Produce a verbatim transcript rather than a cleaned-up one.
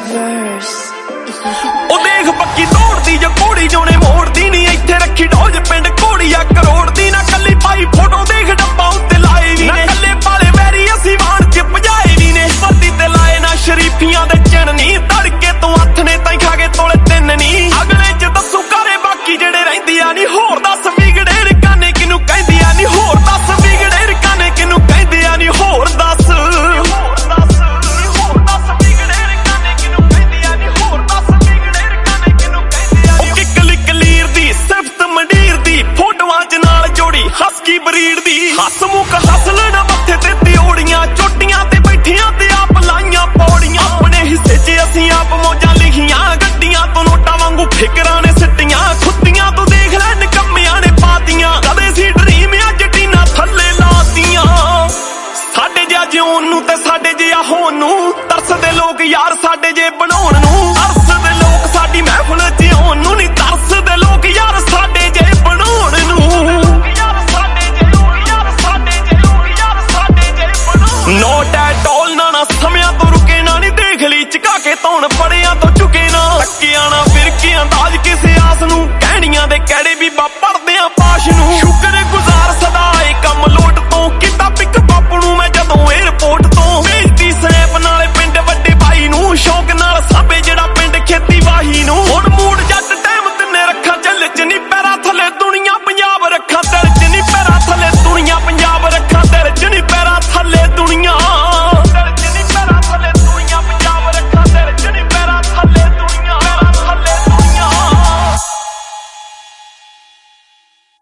ਉਹ ਦੇਖ ਪੱਕੀ ਦੌੜਦੀ ਜੋ ਘੋੜੀ ਜੋਨੇ ਮੋੜਦੀ ਨੀ ਇੱਥੇ ਰੱਖੀ ਡੋਜ ਪਿੰਡ ਘੋੜੀਆ ਕਰੋੜ ਦੀ ਨਾ ਕੱਲੀ ਪਾਈ ਫੋਟੋ ਦੇਖ ਡੱਬਾ ਉੱਤੇ ਲਾਏ ਵੀ ਨੇ ਕੱਲੇ ਪਾਲੇ ਵੈਰੀ ਅਸੀਂ ਵਾਣ ਚ ਭਜਾਏ ਵੀ ਨੇ ਪੱਤੀ ਤੇ ਲਾਏ ਨਾ ਸ਼ਰੀਫੀਆਂ ਦੇ ਚਿੰਨ ਨੀ ਤੜਕੇ ਤੋਂ ਹੱਥ ਨੇ ਤਾਈ ਖਾ ਕੇ ਤੋਲੇ ਤਿੰਨ ਨੀ ਅਗਲੇ ਚ ਦੱਸੂ ਕਰੇ ਬਾਕੀ ਜਿਹੜੇ ਰਹਿੰਦੀਆਂ ਨੀ ਹੋਰ ਦੱਸ ਵਿਗੜੇ ਰਕਾਨੇ ਕਿਨੂੰ ਕਹਿੰਦੀਆਂ ਨੀ ਹੋਰ ਦੱਸ ਵਿਗੜੇ ਰਕਾਨੇ ਕਿਨੂੰ ਕਹਿੰਦੀਆਂ ਨੀ ਹੋਰ ਦੱਸ ਹਸਕੀ ਬਰੀਡ ਦੀ ਹੱਸ ਮੁੱਕ ਹੱਸ ਲੈਣਾ ਮੱਥੇ ਤੇ ਤਿਉੜੀਆਂ ਚੋਟੀਆਂ ਤੇ ਬੈਠੀਆਂ ਤੇ ਆਪ ਲਾਈਆਂ ਪੌੜੀਆਂ ਆਪਣੇ ਹਿੱਸੇ 'ਚ ਅਸੀਂ ਆਪ ਮੌਜਾਂ ਲਿਖੀਆਂ ਗੱਡੀਆਂ ਤੋਂ ਨੋਟਾਂ ਵਾਂਗੂ ਫਿਕਰਾਂ ਨੇ ਸਿੱਟੀਆਂ ਖੁੱਤੀਆਂ ਤੋਂ ਦੇਖ ਲੈ ਨਿਕੰਮਿਆਂ ਨੇ ਪਾਤੀਆਂ ਕਦੇ ਸੀ ਡਰੀਮ ਅੱਜ ਟੀਨਾ ਥੱਲੇ ਲਾਤੀਆਂ ਸਾਡੇ ਜਿਹਾ ਜਿਉਣ ਨੂੰ ਤੇ ਸਾਡੇ ਜਿਹਾ ਹੋਣ ਨੂੰ ਤਰਸਦੇ ਲੋਕ ਯਾਰ ਸਾਡੇ ਜੇ ਬਣਾਉਣ ਨੂੰ ਤਰਸਦੇ ਲੋਕ ਸਾਡੀ ਮਹਿਫਲ 'ਚ ਆਉਣ ਨੂੰ ਨਹੀਂ ਤਰਸਦੇ ਲੋਕ ਯਾਰ ਸਾਡੇ ਜੇ ਬਣਾਉਣ ਨੂੰ ਨੋਟ ਐਟ ਆਲ ਨਾ ਨਾ ਸਮਿਆਂ ਤੋਂ ਰੁਕੇ ਨਾ ਨੀ ਦੇਖ ਲਈ ਚਕਾ ਕੇ ਧੌਣ ਪੜਿਆਂ ਤੋਂ ਝੁਕੇ ਨਾ ਟੱਕਿਆਂ ਨਾ ਫਿਰਕੇ ਅੰਦਾਜ਼ ਕਿਸੇ ਆਸ ਨੂੰ ਕਹਿਣੀਆਂ ਦੇ ਕਿਹੜੇ ਵੀ ਬਾ ਪੜਦੇ ਆ ਪਾਸ਼ ਨੂੰ